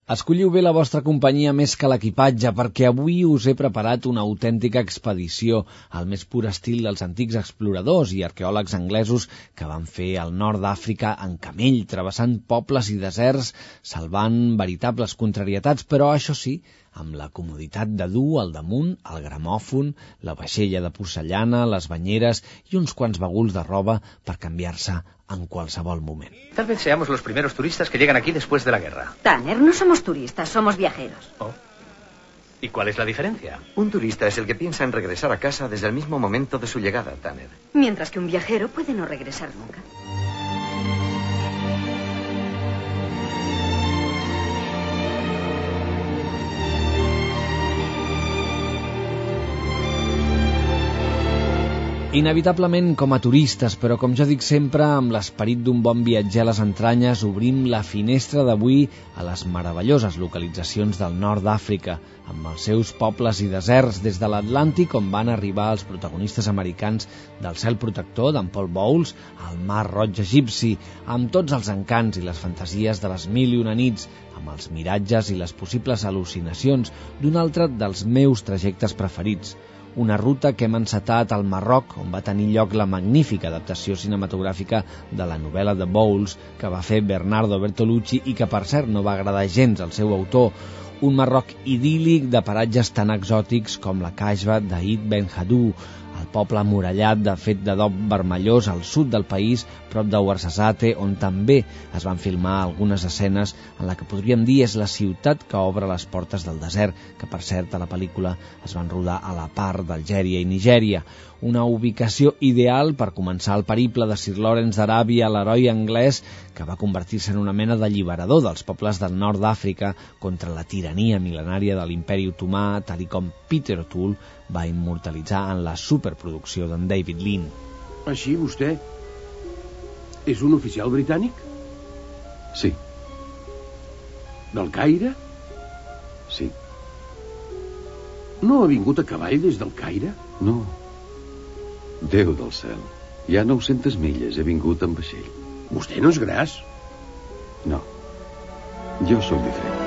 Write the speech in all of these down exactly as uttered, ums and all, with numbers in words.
Escolliu bé la vostra companyia més que l'equipatge, perquè avui us he preparat una autèntica expedició al més pur estil dels antics exploradors i arqueòlegs anglesos que van fer el nord d'Àfrica en camell, travessant pobles i deserts, salvant veritables contrarietats, però això sí, amb la comoditat de dur al damunt el gramòfon, la vaixella de porcellana, les banyeres i uns quants baguls de roba per canviar-se en qualsevol moment. Tal vez seamos los primeros turistas que llegan aquí después de la guerra. Tanner, no somos turistas, somos viajeros. Oh. ¿Y cuál es la diferencia? Un turista es el que piensa en regresar a casa desde el mismo momento de su llegada, Tanner. Mientras que un viajero puede no regresar nunca. Inevitablement com a turistes, però com jo dic sempre, amb l'esperit d'un bon viatger a les entranyes, obrim la finestra d'avui a les meravelloses localitzacions del nord d'Àfrica, amb els seus pobles i deserts, des de l'Atlàntic, on van arribar els protagonistes americans del Cel Protector, d'en Paul Bowles, al Mar Roig egipci, amb tots els encants i les fantasies de les mil i una nits, amb els miratges i les possibles al·lucinacions d'un altre dels meus trajectes preferits, una ruta que hem encetat al Marroc, on va tenir lloc la magnífica adaptació cinematogràfica de la novel·la de Bowles que va fer Bernardo Bertolucci i que, per cert, no va agradar gens al seu autor. Un Marroc idíl·lic de paratges tan exòtics com la Kasbah d'Aïd Ben Haddou, el poble emmurallat de fet d'adob vermellós al sud del país, prop de Ouarzazate, on també es van filmar algunes escenes en la que podríem dir és la ciutat que obre les portes del desert, que per cert a la pel·lícula es van rodar a la part d'Algèria i Nigèria. Una ubicació ideal per començar el periple de Sir Lawrence d'Aràbia, l'heroi anglès que va convertir-se en una mena d'alliberador dels pobles del nord d'Àfrica contra la tirania mil·lenària de l'imperi otomà, tal i com Peter O'Toole va immortalitzar en la superproducció d'en David Lean. Així vostè és un oficial britànic? Sí. Del Caire? Sí. No ha vingut a cavall des del Caire? No. Déu del cel. Hi ha nou-centes milles, he vingut amb vaixell. Vostè no és gras? No. Jo sóc diferent.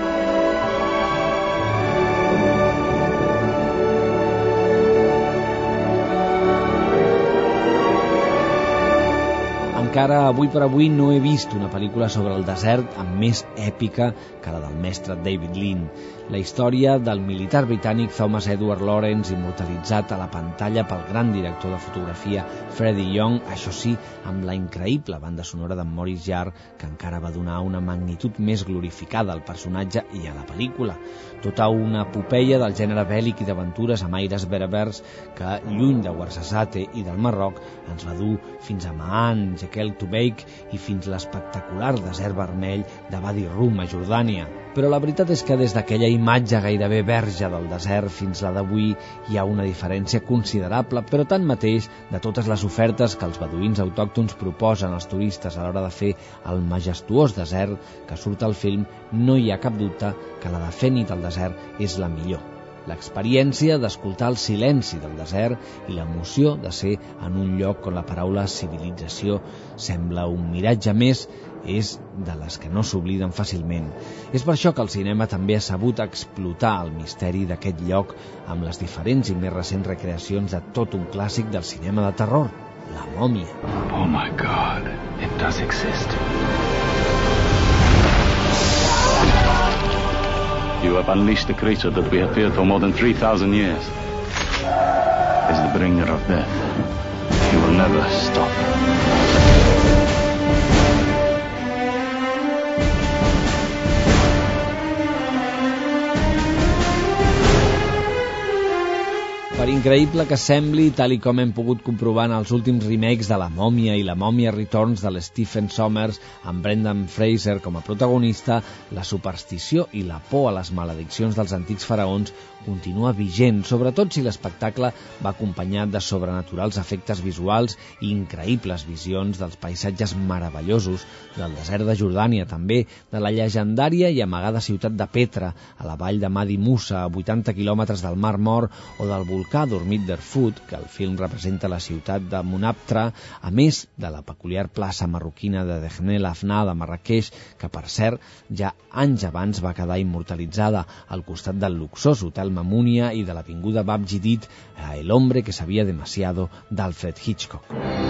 Encara avui per avui no he vist una pel·lícula sobre el desert amb més èpica que la del mestre David Lean. La història del militar britànic Thomas Edward Lawrence, immortalitzat a la pantalla pel gran director de fotografia Freddie Young, això sí, amb la increïble banda sonora d'en Maurice Jarre, que encara va donar una magnitud més glorificada al personatge i a la pel·lícula. Tota una epopeia del gènere bèl·lic i d'aventures amb aires berbers que, lluny de Ouarzazate i del Marroc, ens va dur fins a Ma'an, Jekel Tubeik i fins l'espectacular desert vermell de Wadi Rum a Jordània. Però la veritat és que des d'aquella imatge gairebé verge del desert fins la d'avui hi ha una diferència considerable, però tanmateix, de totes les ofertes que els beduïns autòctons proposen als turistes a l'hora de fer el majestuós desert que surt al film, no hi ha cap dubte que la de fer nit al desert és la millor. L'experiència d'escoltar el silenci del desert i l'emoció de ser en un lloc on la paraula civilització sembla un miratge més és de les que no s'obliden fàcilment. És per això que el cinema també ha sabut explotar el misteri d'aquest lloc amb les diferents i més recents recreacions de tot un clàssic del cinema de terror, La Mòmia. Oh my God, it does exist. You have unleashed a creature that we have feared for more than three thousand years. It's the bringer of death. You will never stop. Per increïble que sembli, tal i com hem pogut comprovar en els últims remakes de La Mòmia i La Mòmia Returns de l'Stephen Sommers, amb Brendan Fraser com a protagonista, la superstició i la por a les malediccions dels antics faraons continua vigent, sobretot si l'espectacle va acompanyat de sobrenaturals efectes visuals i increïbles visions dels paisatges meravellosos del desert de Jordània, també de la llegendària i amagada ciutat de Petra, a la vall de Madi Musa, a vuitanta quilòmetres del Mar Mort, o del volcà costar a dormir d'Erfoud, que el film representa la ciutat de Munaptra, a més de la peculiar plaça marroquina de Dejnel Afna de Marrakeix, que per cert ja anys abans va quedar immortalitzada al costat del luxós Hotel Mamounia i de l'avinguda Bab Jidid, El hombre que sabía demasiado d'Alfred Hitchcock.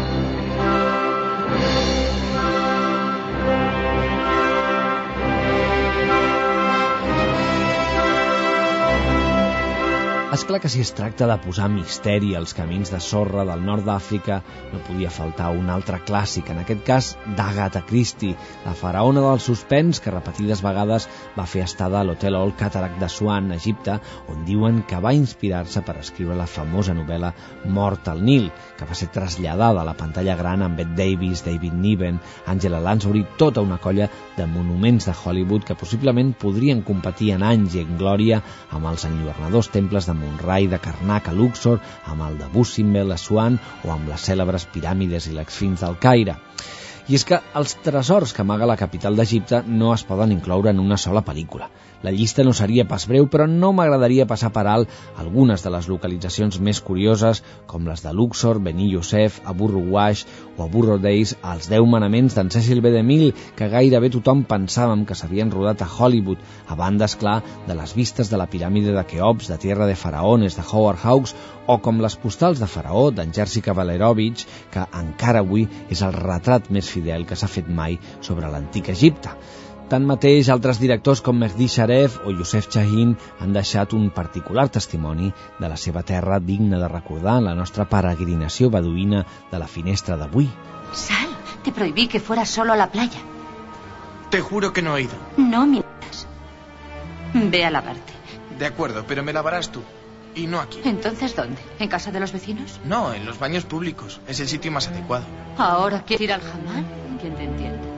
És clar que si es tracta de posar misteri als camins de sorra del nord d'Àfrica, no podia faltar un altre clàssic, en aquest cas d'Agatha Christie, la faraona del suspens que repetides vegades va fer estada a l'Hotel Old Cataract d'Assuan, Egipte, on diuen que va inspirar-se per escriure la famosa novel·la Mort al Nil, que va ser traslladada a la pantalla gran amb Bette Davis, David Niven, Angela Lansbury, tota una colla de monuments de Hollywood que possiblement podrien competir en anys i en glòria amb els enlluernadors temples de Monrai de Karnak a Luxor, amb el de Abu Simbel a Assuan o amb les cèlebres piràmides i l'esfinx del Caire. I és que els tresors que amaga la capital d'Egipte no es poden incloure en una sola pel·lícula. La llista no seria pas breu, però no m'agradaria passar per alt algunes de les localitzacions més curioses, com les de Luxor, Beni Youssef, Abu Ruwash o Abu Rodeis, els deu manaments d'en Cecil B. DeMille, que gairebé tothom pensàvem que s'havien rodat a Hollywood, a banda, esclar, de les vistes de la piràmide de Keops, de Tierra de Faraones, de Howard Hawks, o com les postals de Faraó, d'en Jerzy Kavalerovich, que encara avui és el retrat més fidel que s'ha fet mai sobre l'antic Egipte. Tanmateix, altres directors com Mehdi Sharef o Youssef Chahine han deixat un particular testimoni de la seva terra digne de recordar en la nostra peregrinació beduïna de la finestra d'avui. Sal, te prohibí que fueras solo a la playa. Te juro que no he ido. No mientas. Ve a lavarte. De acuerdo, pero me lavarás tú. Y no aquí. ¿Entonces dónde? ¿En casa de los vecinos? No, en los baños públicos. Es el sitio más adecuado. ¿Ahora quieres ir al hammam? ¿Quién te entiende?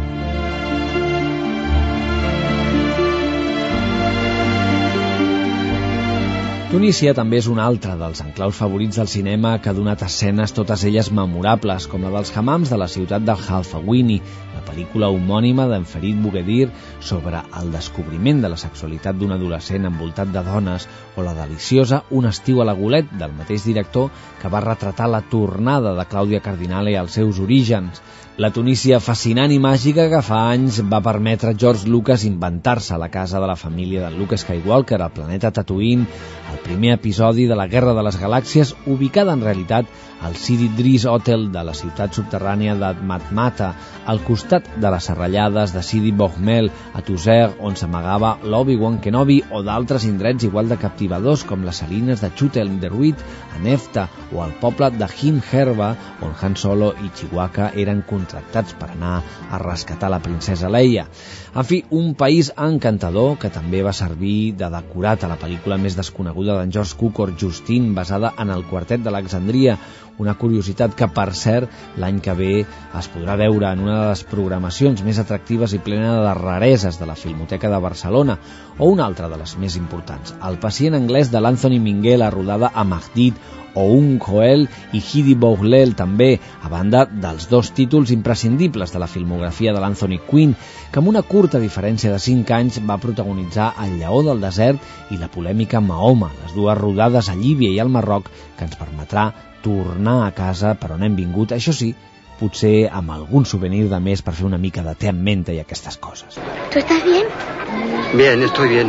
Tunísia també és un altre dels enclaus favorits del cinema que ha donat escenes totes elles memorables, com la dels hammams de la ciutat del Halfawini, la pel·lícula homònima d'en Ferit Bouguedir sobre el descobriment de la sexualitat d'un adolescent envoltat de dones, o la deliciosa Un estiu a la Golet, del mateix director, que va retratar la tornada de Clàudia Cardinale als seus orígens. La Tunísia fascinant i màgica que fa anys va permetre a George Lucas inventar-se la casa de la família de Luke Skywalker al planeta Tatooine, el primer episodi de la Guerra de les Galàxies, ubicada en realitat al Sidi Driss Hotel de la ciutat subterrània de Matmata, al costat de les serrallades de Sidi Bohmel a Tuzzer, on s'amagava l'Obi-Wan Kenobi, o d'altres indrets igual de captivadors com les salines de Chutel Deruit a Nefta, o al poble de Hin Herba, on Han Solo i Chewbacca eren contractats per anar a rescatar la princesa Leia. En fi, un país encantador que també va servir de decorat a la pel·lícula més desconeguda d'en George Cukor, Justine, basada en el quartet d'Alexandria, una curiositat que, per cert, l'any que ve es podrà veure en una de les programacions més atractives i plena de rareses de la Filmoteca de Barcelona, o una altra de les més importants, El pacient anglès de l'Anthony Minghella, rodada a Mahdid, o Un Joel i Hidi Bouhlel també, a banda dels dos títols imprescindibles de la filmografia de l'Anthony Quinn, que amb una curta diferència de cinc anys va protagonitzar El lleó del desert i la polèmica Mahoma, les dues rodades a Líbia i al Marroc, que ens permetrà tornar a casa per on hem vingut, això sí, potser amb algun souvenir de més per fer una mica de té en menta i aquestes coses. ¿Tú estás bien? Bien, estoy bien.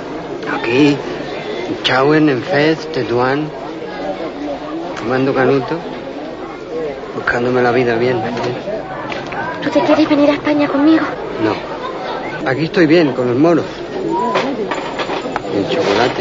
Aquí, en Chauen, en Fez, Tetuán, fumando canuto, buscándome la vida bien. ¿Tú te quieres venir a España conmigo? No. Aquí estoy bien, con los moros. Y el chocolate.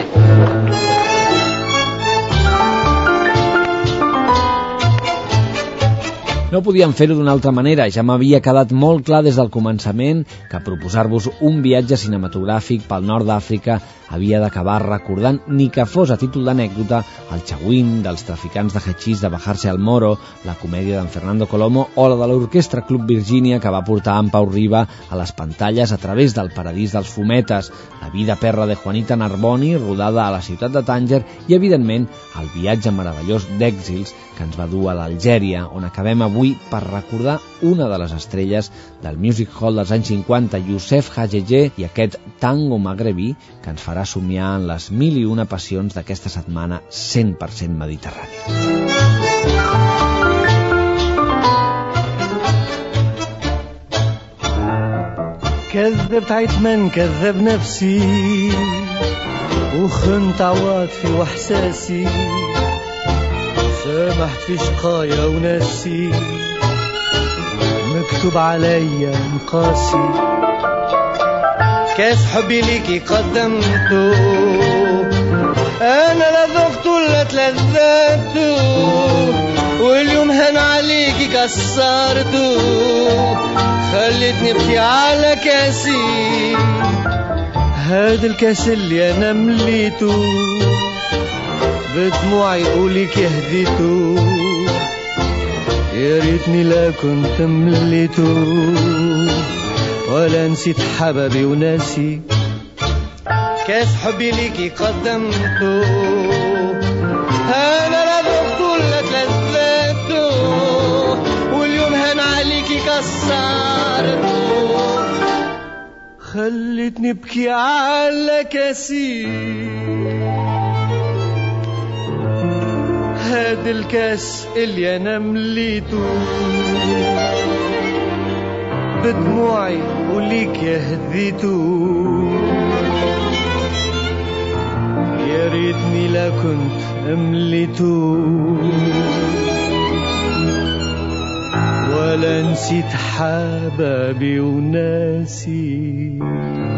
No podíem fer-ho d'una altra manera, ja m'havia quedat molt clar des del començament que proposar-vos un viatge cinematogràfic pel nord d'Àfrica havia d'acabar recordant, ni que fos a títol d'anècdota, el Chawin dels traficants de hachís de Bajarse al Moro, la comèdia d'en Fernando Colomo o la de l'Orquestra Club Virgínia que va portar en Pau Riba a les pantalles a través del Paradís dels Fumetes, la vida perra de Juanita Narboni, rodada a la ciutat de Tànger, i, evidentment, el viatge meravellós d'Èxils que ens va dur a l'Algèria, on acabem avui avui per recordar una de les estrelles del music hall dels anys cinquanta, Youssef Hadjege, i aquest tango magrebí que ens farà somiar en les mil i una passions d'aquesta setmana cent per cent mediterrània. كذبت عتمن كذب نفسي وخنت عواطفي واحساسي سامحت في شقايا وناسي مكتوب عليا مقاسي كاس حبي ليكي قدمته انا لا ذقت ولا تلذذته واليوم هن عليكي كسرته خلتني ابكي على كاسي هاد الكاس اللي انا مليته بدموعي قولك يهديته يا ريتني لا كنت مليته ولا نسيت حبابي وناسي كاس حبي ليكي قدمته انا لا ذقت ولا تلذذته واليوم هن عليكي كسرته خلتني ابكي على كاسي هاد الكاس اللي انا مليته بدموعي وليك يهديته يا ريتني لا كنت امليته ولا نسيت حبابي وناسي